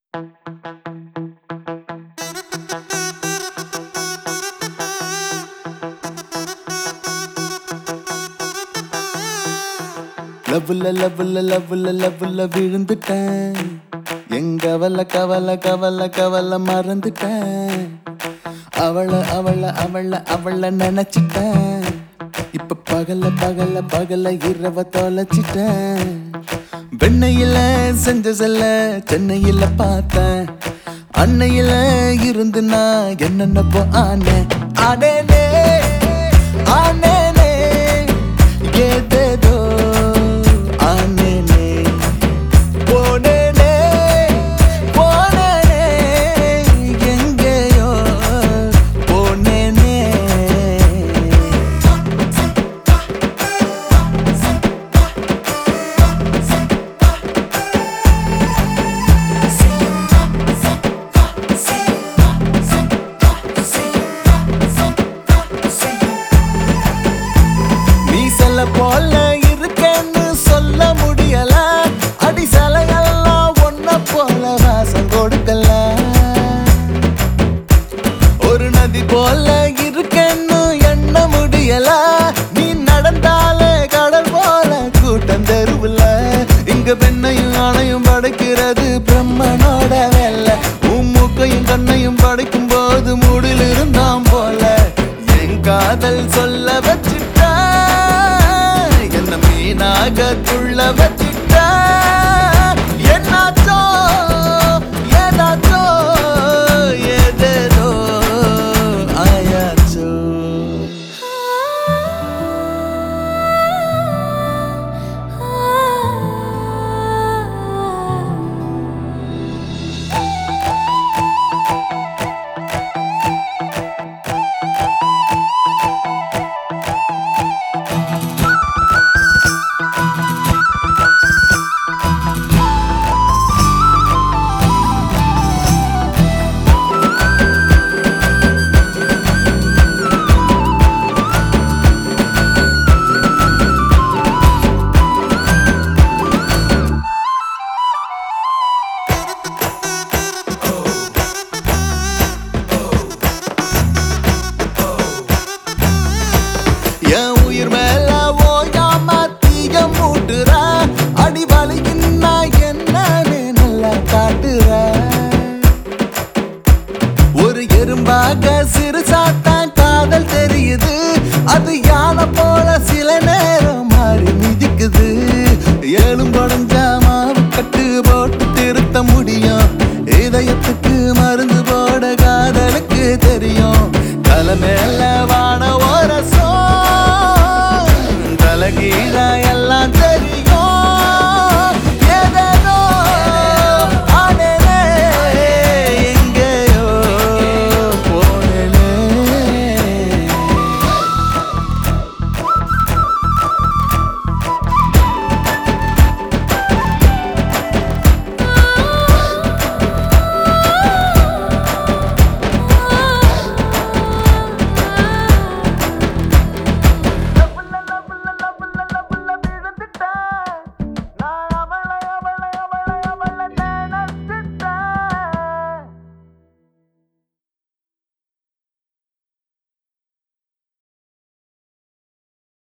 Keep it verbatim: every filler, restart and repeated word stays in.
லவ்ல லவ்ல லவ்ல லவ்ல விழுந்துட்டேன். எங்க கவலை கவலை கவலை கவலை மறந்துட்டேன். அவள அவள அவள அவள நினைச்சிட்டேன். இப்ப பகல பகல பகல இரவ தொலைச்சிட்டேன். வெண்ணையில செஞ்ச செல்ல சென்னையில பார்த்தேன். அன்னையில இருந்து நான் என்னென்னப்போ ஆனேன் ஆனேனே ஆனேனே ஏதேதோ ஆனேனே போனேனே போனேனே எங்கேயோ போனேனே. நீ செல்ல போல இருக்கேன்னு சொல்ல முடியல. அடி சிலையெல்லாம் ஒன்ன போல வாசம் கொடுக்கல. ஒரு நதி போல இருக்கேன்னு எண்ண முடியல. நீ நடந்தாலே கடல் போல கூட்டம் தெருவுல. இங்க பெண்ணையும் ஆணையும் படைக்கிறது பிரம்மனோட வேலை. உன் மூக்கையும் கண்ணையும் படைக்கும் போது மூடில் இருந்தாம் போல. என் காதல் சொல்ல வச்சுட்டா என்ன மீனாக துள்ள வச்சுட்டா. என்னாச்சோ ஏதாச்சோ ஏதேதோ ஆயாச்சோ. என் உயிர் மேல ஓயாம தீய மூட்டுற. அடி வலிக்குன்னா என்னன்னு நல்லா காட்டுற. ஒரு எறும்பாக சிறுசாத்தான் காதல் தெரியுது. அது யானை போல சில நேரம் மாறி மிதிக்குது. ஏழும் படைஞ்சா மாவு கட்டு போட்டு திருத்த முடியும். இதயத்துக்கு மருந்து போட காதலுக்கு தெரியும். தலை மேல